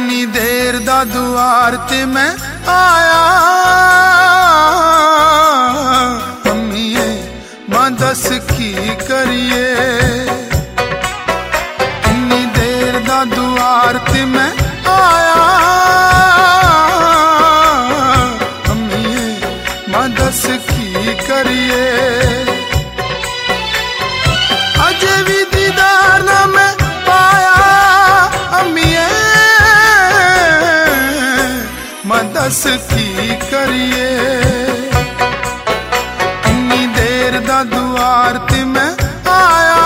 इन्नी देर दा दुआर ते मैं आया, अम्मीए मां दस की करिए। इन्नी देर दा दुआर ते मैं आया, अम्मीए मां दस की करिए। अजे भी दीदार ना मैं पाया, अम्मीए मां दस की करिए। इन्नी देर दा दुआर ते मैं आया,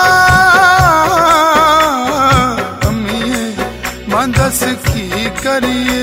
अम्मीए मां दस की करिए।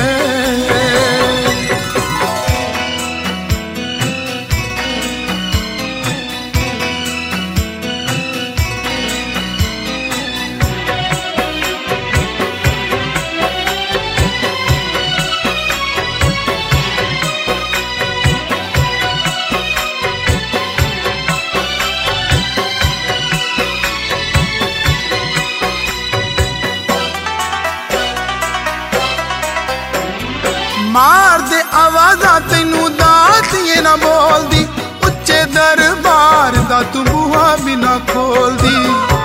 मार दे आवाज़ा तेनू दातिए ना बोलदी, उच्चे दरबार दा तू बूहा भी ना खोलदी।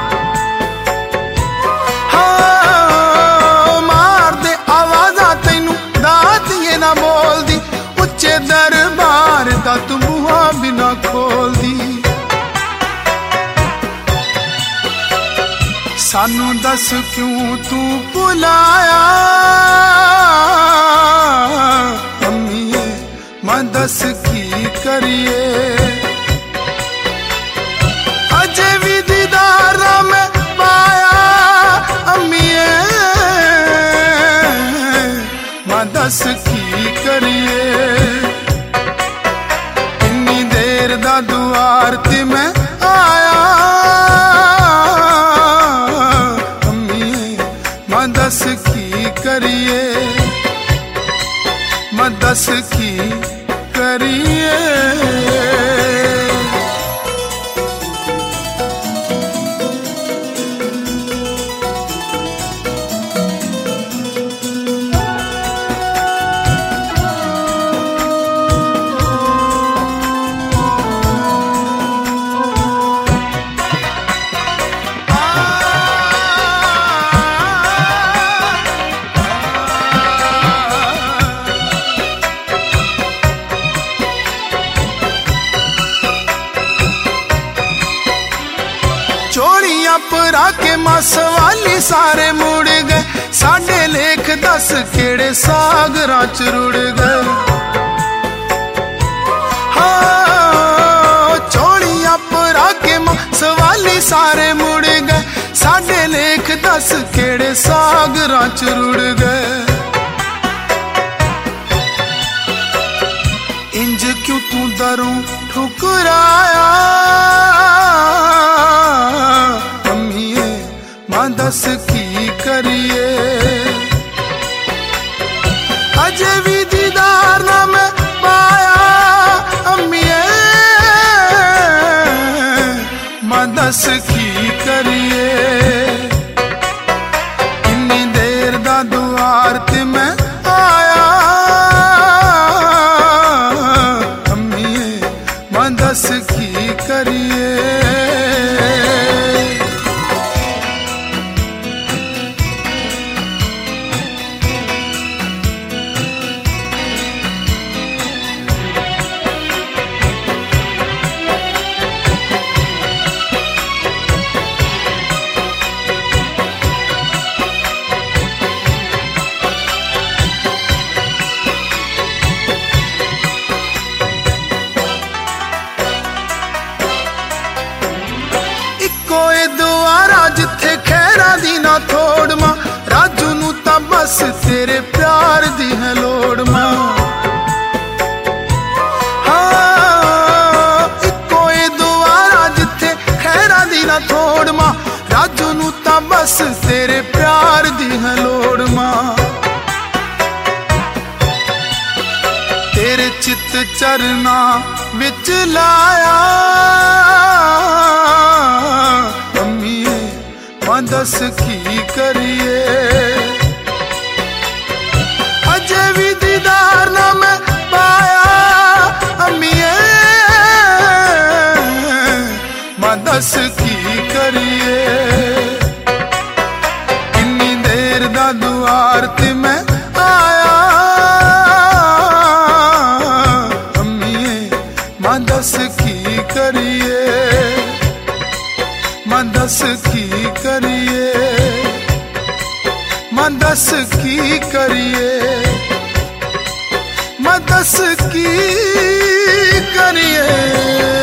हाँ मार दे आवाज़ा तेनू दातिए ना बोलदी, उच्चे दरबार दा तू बूहा भी ना खोलदी। सानू दस क्यों तू बुलाया, अम्मीए मां दस की करिए। अजे भी दीदार ना मैं पाया, अम्मीए मां दस की करिए। इन्नी देर दा दुआर ते मैं आया, अम्मीए मां दस की करिए। मां दस की करिए। चोलियां परा के मासवाली सारे मुड़ गए, साडे लेख दस केड़े सागरां च रुड़ गए। हाँ चोलियां परा के मासवाली सारे मुड़ गए, साडे लेख दस केड़े सागरां च रुड़ गए। इंज क्यों तू दरों ठुकराया, अम्मीए मां दस की करिए। अजे भी दीदार ना मैं पाया, अम्मीए मां दस की करिए। इन्नी देर दा दुआर ते मैं आया, अम्मीए मां दस की करिए। जिथे खैरा दी ना थोड़ मां, राजू नू तां बस तेरे प्यार दी है लोड़ मां। हाँ इको ए दुआरा जिथे खैरा दी ना थोड़ मां, राजू नू तां बस तेरे प्यार दी है लोड़ मां। तेरे चित चरना विच लाया, मां दस की करिए। दीदार ना मैं पाया अम्मीए, मां दस की करिए। किन्नी देर दा दुआर ते मैं आया अम्मीए, मां दस की करिए, मां दस की करिए, मां दस की करिए, मां दस की करिए।